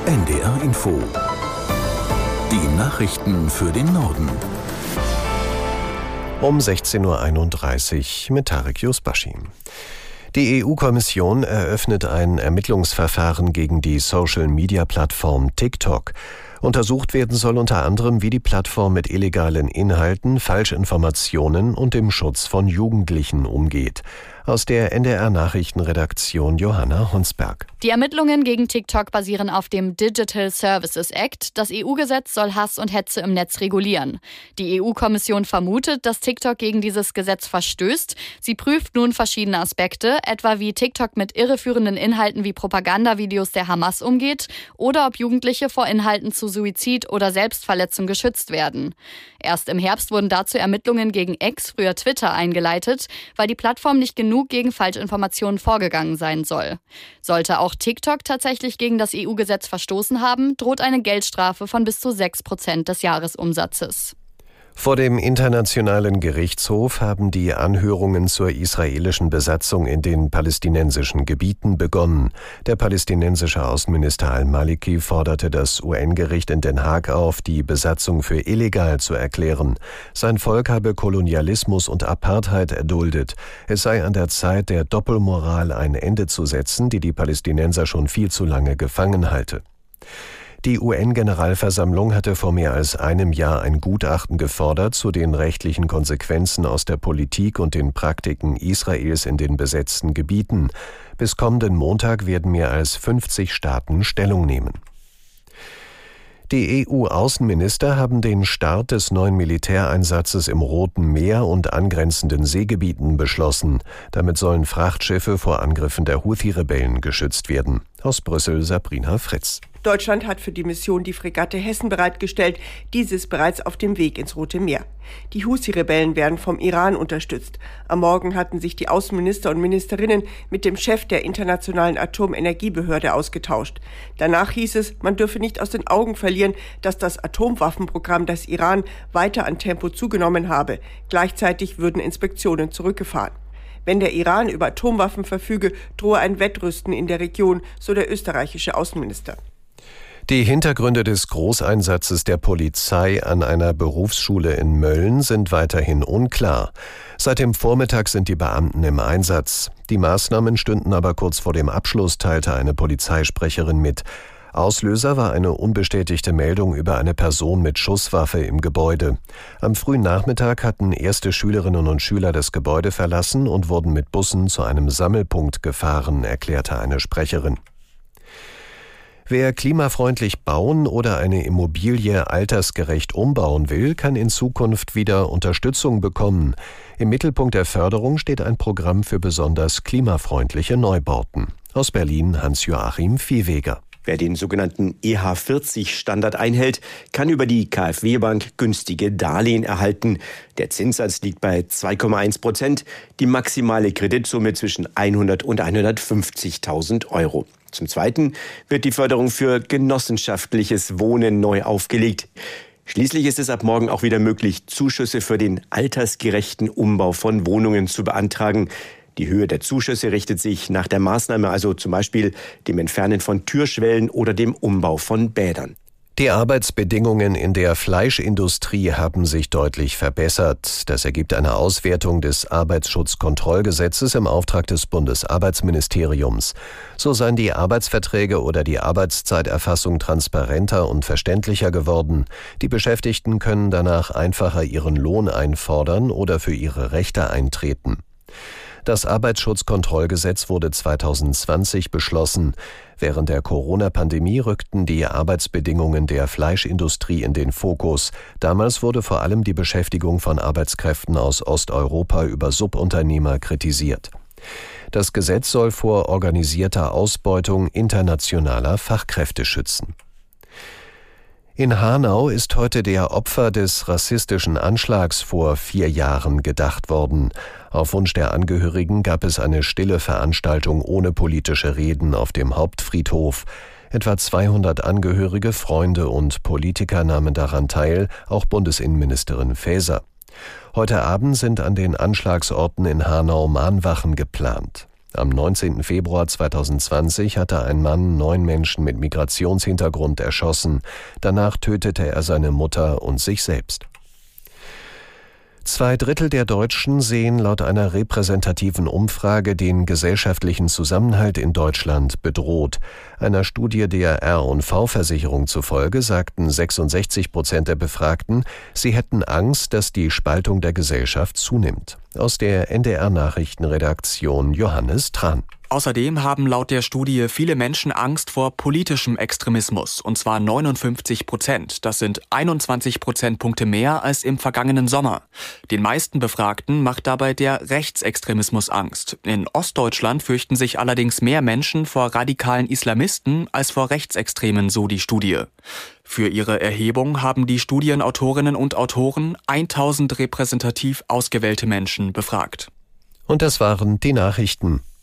NDR Info. Die Nachrichten für den Norden. Um 16.31 Uhr mit Tarek Yusbashi. Die EU-Kommission eröffnet ein Ermittlungsverfahren gegen die Social-Media-Plattform TikTok. Untersucht werden soll unter anderem, wie die Plattform mit illegalen Inhalten, Falschinformationen und dem Schutz von Jugendlichen umgeht. Aus der NDR-Nachrichtenredaktion Johanna Hunsberg. Die Ermittlungen gegen TikTok basieren auf dem Digital Services Act. Das EU-Gesetz soll Hass und Hetze im Netz regulieren. Die EU-Kommission vermutet, dass TikTok gegen dieses Gesetz verstößt. Sie prüft nun verschiedene Aspekte, etwa wie TikTok mit irreführenden Inhalten wie Propagandavideos der Hamas umgeht oder ob Jugendliche vor Inhalten zu Suizid oder Selbstverletzung geschützt werden. Erst im Herbst wurden dazu Ermittlungen gegen X, früher Twitter, eingeleitet, weil die Plattform nicht genug gegen Falschinformationen vorgegangen sein soll. Sollte auch TikTok tatsächlich gegen das EU-Gesetz verstoßen haben, droht eine Geldstrafe von bis zu 6% des Jahresumsatzes. Vor dem Internationalen Gerichtshof haben die Anhörungen zur israelischen Besatzung in den palästinensischen Gebieten begonnen. Der palästinensische Außenminister al-Maliki forderte das UN-Gericht in Den Haag auf, die Besatzung für illegal zu erklären. Sein Volk habe Kolonialismus und Apartheid erduldet. Es sei an der Zeit, der Doppelmoral ein Ende zu setzen, die die Palästinenser schon viel zu lange gefangen halte. Die UN-Generalversammlung hatte vor mehr als einem Jahr ein Gutachten gefordert zu den rechtlichen Konsequenzen aus der Politik und den Praktiken Israels in den besetzten Gebieten. Bis kommenden Montag werden mehr als 50 Staaten Stellung nehmen. Die EU-Außenminister haben den Start des neuen Militäreinsatzes im Roten Meer und angrenzenden Seegebieten beschlossen. Damit sollen Frachtschiffe vor Angriffen der Houthi-Rebellen geschützt werden. Aus Brüssel Sabrina Fritz. Deutschland hat für die Mission die Fregatte Hessen bereitgestellt. Diese ist bereits auf dem Weg ins Rote Meer. Die Houthi-Rebellen werden vom Iran unterstützt. Am Morgen hatten sich die Außenminister und Ministerinnen mit dem Chef der Internationalen Atomenergiebehörde ausgetauscht. Danach hieß es, man dürfe nicht aus den Augen verlieren, dass das Atomwaffenprogramm des Iran weiter an Tempo zugenommen habe. Gleichzeitig würden Inspektionen zurückgefahren. Wenn der Iran über Atomwaffen verfüge, drohe ein Wettrüsten in der Region, so der österreichische Außenminister. Die Hintergründe des Großeinsatzes der Polizei an einer Berufsschule in Mölln sind weiterhin unklar. Seit dem Vormittag sind die Beamten im Einsatz. Die Maßnahmen stünden aber kurz vor dem Abschluss, teilte eine Polizeisprecherin mit. Auslöser war eine unbestätigte Meldung über eine Person mit Schusswaffe im Gebäude. Am frühen Nachmittag hatten erste Schülerinnen und Schüler das Gebäude verlassen und wurden mit Bussen zu einem Sammelpunkt gefahren, erklärte eine Sprecherin. Wer klimafreundlich bauen oder eine Immobilie altersgerecht umbauen will, kann in Zukunft wieder Unterstützung bekommen. Im Mittelpunkt der Förderung steht ein Programm für besonders klimafreundliche Neubauten. Aus Berlin Hans-Joachim Viehweger. Wer den sogenannten EH40-Standard einhält, kann über die KfW-Bank günstige Darlehen erhalten. Der Zinssatz liegt bei 2,1%, die maximale Kreditsumme zwischen 100 und 150.000 Euro. Zum Zweiten wird die Förderung für genossenschaftliches Wohnen neu aufgelegt. Schließlich ist es ab morgen auch wieder möglich, Zuschüsse für den altersgerechten Umbau von Wohnungen zu beantragen. Die Höhe der Zuschüsse richtet sich nach der Maßnahme, also zum Beispiel dem Entfernen von Türschwellen oder dem Umbau von Bädern. Die Arbeitsbedingungen in der Fleischindustrie haben sich deutlich verbessert. Das ergibt eine Auswertung des Arbeitsschutzkontrollgesetzes im Auftrag des Bundesarbeitsministeriums. So seien die Arbeitsverträge oder die Arbeitszeiterfassung transparenter und verständlicher geworden. Die Beschäftigten können danach einfacher ihren Lohn einfordern oder für ihre Rechte eintreten. Das Arbeitsschutzkontrollgesetz wurde 2020 beschlossen. Während der Corona-Pandemie rückten die Arbeitsbedingungen der Fleischindustrie in den Fokus. Damals wurde vor allem die Beschäftigung von Arbeitskräften aus Osteuropa über Subunternehmer kritisiert. Das Gesetz soll vor organisierter Ausbeutung internationaler Fachkräfte schützen. In Hanau ist heute der Opfer des rassistischen Anschlags vor 4 Jahren gedacht worden. Auf Wunsch der Angehörigen gab es eine stille Veranstaltung ohne politische Reden auf dem Hauptfriedhof. Etwa 200 Angehörige, Freunde und Politiker nahmen daran teil, auch Bundesinnenministerin Faeser. Heute Abend sind an den Anschlagsorten in Hanau Mahnwachen geplant. Am 19. Februar 2020 hatte ein Mann 9 Menschen mit Migrationshintergrund erschossen. Danach tötete er seine Mutter und sich selbst. 2/3 der Deutschen sehen laut einer repräsentativen Umfrage den gesellschaftlichen Zusammenhalt in Deutschland bedroht. Einer Studie der R&V-Versicherung zufolge sagten 66% der Befragten, sie hätten Angst, dass die Spaltung der Gesellschaft zunimmt. Aus der NDR-Nachrichtenredaktion Johannes Tran. Außerdem haben laut der Studie viele Menschen Angst vor politischem Extremismus, und zwar 59%. Das sind 21 Prozentpunkte mehr als im vergangenen Sommer. Den meisten Befragten macht dabei der Rechtsextremismus Angst. In Ostdeutschland fürchten sich allerdings mehr Menschen vor radikalen Islamisten als vor Rechtsextremen, so die Studie. Für ihre Erhebung haben die Studienautorinnen und Autoren 1000 repräsentativ ausgewählte Menschen befragt. Und das waren die Nachrichten.